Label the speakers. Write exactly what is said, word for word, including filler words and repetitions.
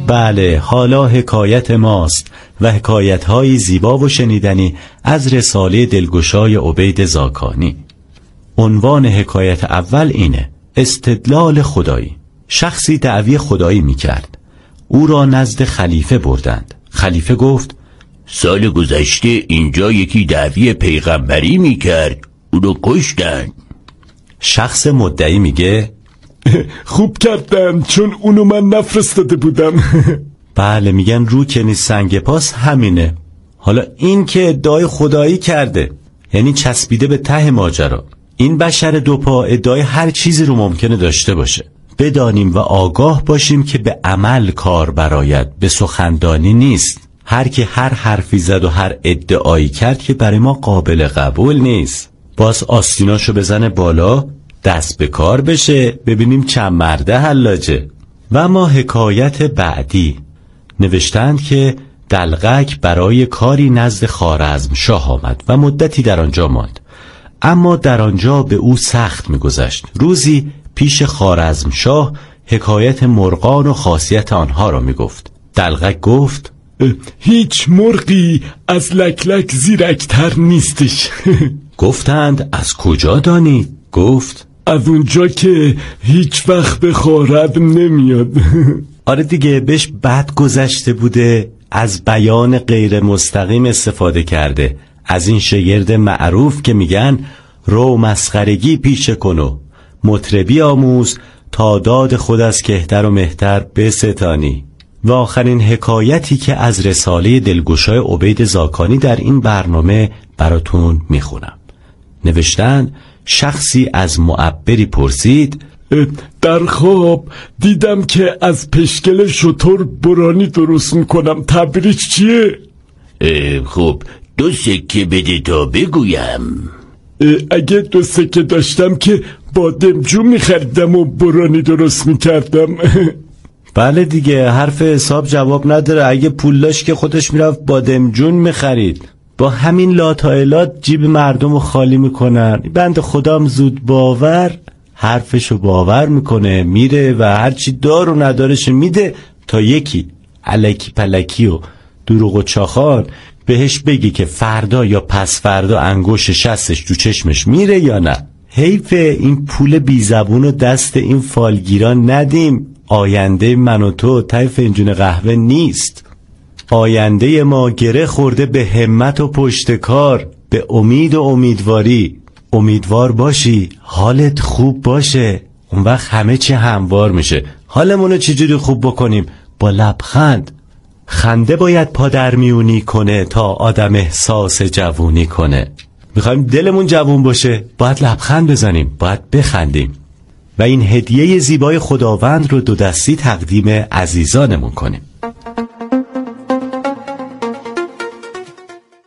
Speaker 1: بله، حالا حکایت ماست و حکایت‌های زیبا و شنیدنی از رساله دلگشای عبید زاکانی. عنوان حکایت اول اینه: استدلال خدایی. شخصی دعوی خدایی میکرد. او را نزد خلیفه بردند. خلیفه گفت:
Speaker 2: سال گذشته اینجا یکی دعوی پیغمبری میکرد، او رو کشتن.
Speaker 1: شخص مدعی میگه:
Speaker 3: خوب کردن چون اونو من نفرستاده بودم.
Speaker 1: بله، میگن رو که نیست سنگ پاس همینه. حالا این که ادعای خدایی کرده، یعنی چسبیده به ته ماجرا. این بشر دوپا ادعای هر چیزی رو ممکنه داشته باشه. بدانیم و آگاه باشیم که به عمل کار براید، به سخندانی نیست. هر کی هر حرفی زد و هر ادعایی کرد که برای ما قابل قبول نیست. باز آستیناشو بزنه بالا، دست به کار بشه، ببینیم چند مرده حلاجه. و اما حکایت بعدی نوشتند که دلقک برای کاری نزد خوارزمشاه آمد و مدتی در آنجا ماند، اما در آنجا به او سخت می‌گذشت. روزی پیش خوارزمشاه حکایت مرغان و خاصیت آنها را می‌گفت. دلقک گفت:
Speaker 3: هیچ مرغی از لکلک زیرکتر نیستش.
Speaker 1: گفتند: از کجا دانی؟ گفت:
Speaker 3: از اونجا که هیچ وقت به خوارزم نمیاد.
Speaker 1: آره دیگه، بهش بد گذشته بوده، از بیان غیر مستقیم استفاده کرده، از این شگرد معروف که میگن رو مسخرگی پیشه کنو، مطربی آموز تا داد خود از کهتر و مهتر بستانی. و آخرین حکایتی که از رساله دلگشای عبید زاکانی در این برنامه براتون میخونم. نوشتن: شخصی از معبری پرسید:
Speaker 3: در خواب دیدم که از پشکل شتر برانی درست میکنم، تبریج چیه؟
Speaker 2: خب دو سکه بده تا بگویم.
Speaker 3: اگه دو سکه داشتم که بادمجون میخریدم و برانی درست میکردم.
Speaker 1: بله دیگه، حرف حساب جواب نداره. اگه پول داشت که خودش میرفت بادمجون میخرید. با همین لاتایلات جیب مردم رو خالی میکنن. بند خدام زود باور حرفشو باور میکنه، میره و هرچی دار و ندارش میده تا یکی الکی پلکی و دروغ و چاخان بهش بگی که فردا یا پس فردا انگوش شستش تو چشمش میره یا نه. حیف این پول بی زبون و دست این فالگیران ندیم. آینده من و تو ته فنجون قهوه نیست. آینده ما گره خورده به همت و پشت کار، به امید و امیدواری. امیدوار باشی، حالت خوب باشه، اون وقت همه چی هموار میشه. حالمونو چجوری خوب بکنیم؟ با لبخند. خنده باید پادرمیونی کنه تا آدم احساس جوونی کنه. میخوایم دلمون جوون باشه، باید لبخند بزنیم، باید بخندیم و این هدیه زیبای خداوند رو دو دستی تقدیم عزیزانمون کنیم.